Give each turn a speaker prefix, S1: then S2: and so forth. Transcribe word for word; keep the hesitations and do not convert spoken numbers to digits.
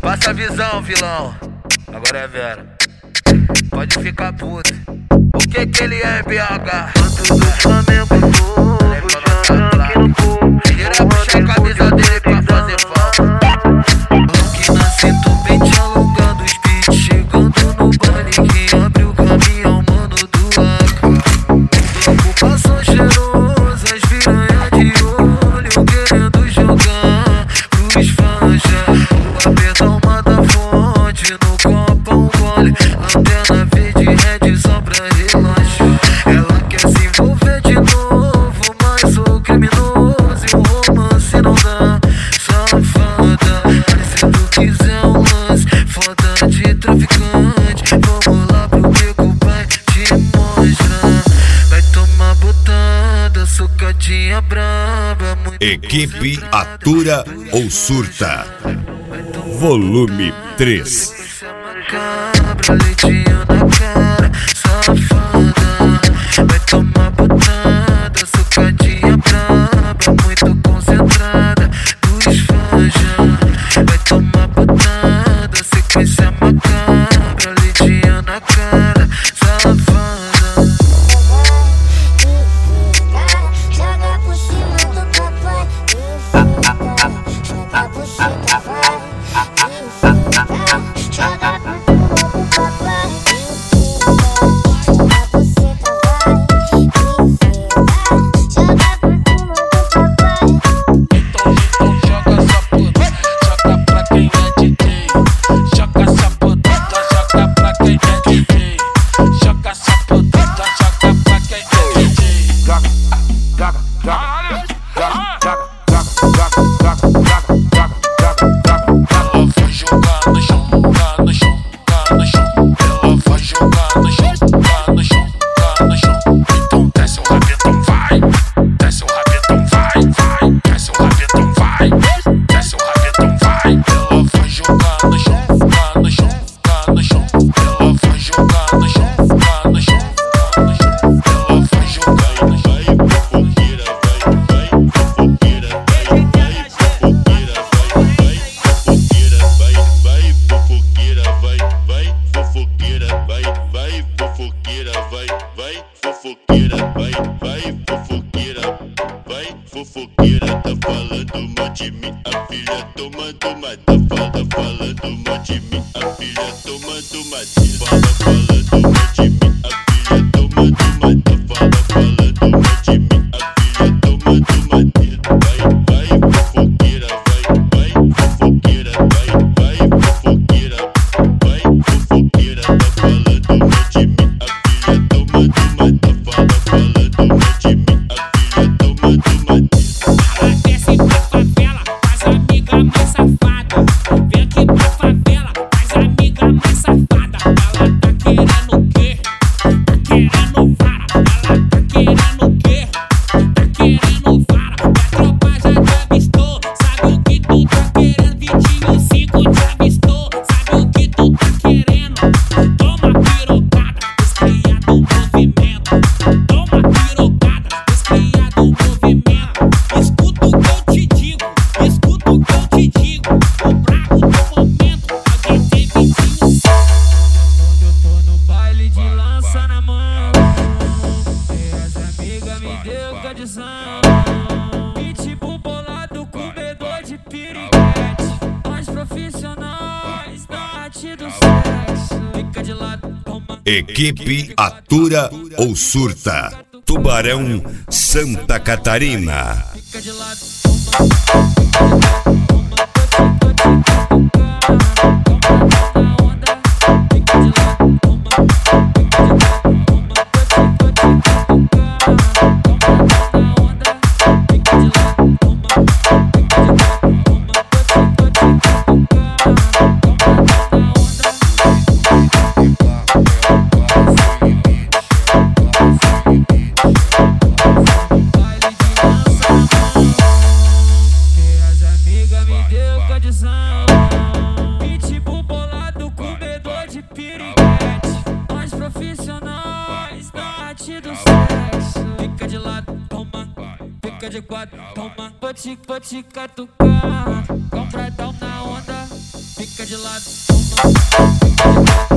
S1: Passa a visão, vilão. Agora é Vera. Pode ficar puto. O que que ele é em B H?
S2: Manto do Flamengo novo, chorando aqui no povo.
S1: Tira, puxa a camisa dele pra fazer falta.
S3: Aqui na cinta o pente alongando os beats, chegando no baile. Quem abre o caminho, mano do A K. Ocupação cheirosa, as piranha de olho, querendo jogar pros fanja. O apertão mata fonte, no copo um gole. Antena verde, red só pra relaxar. Ela quer se envolver de novo, mas sou criminoso e o romance não dá. Safada, mas se tu quiser um lance foda de traficante, vamos lá pro beco, pai te mostrar. Vai tomar botada, socadinha braba.
S4: Equipe Atura ou Surta, volume três.
S3: Cabra, leitinho na cara, safada. Vai tomar botada, socadinha braba, muito concentrada, dos fanja. Vai tomar botada, sequência macabra, leitinho na cara, safada.
S5: Joga por cima do papai, joga por cima do papai.
S6: Fofoqueira, tá falando mal de mim, a filha toma, toma, tá falando, falando mal de mim, a filha toma, toma, fala, falando mal de mim, a filha toma, toma, tá fala, falando mal de mim, a filha toma, toma, vai, vai, fofoqueira, vai, vai, fofoqueira, vai, vai, fofoqueira, vai, fofoqueira, tá falando mal de mim, a filha toma, toma, tá fala, falando mal de mim, a filha toma, toma.
S3: Pitbull bolado, comedor de piriguete. Nós profissionais da arte do sexo. Fica de lado, toma.
S4: Equipe Atura ou Surta, Tubarão, Santa Catarina.
S3: Fica de lado, toma. Pitbull bolado, comedor de piriguete. Nós profissionais da arte do sexo. Fica de lado, toma. Fica de quatro, toma. Vou te, vou te catucar. Compradão na onda. Fica de lado.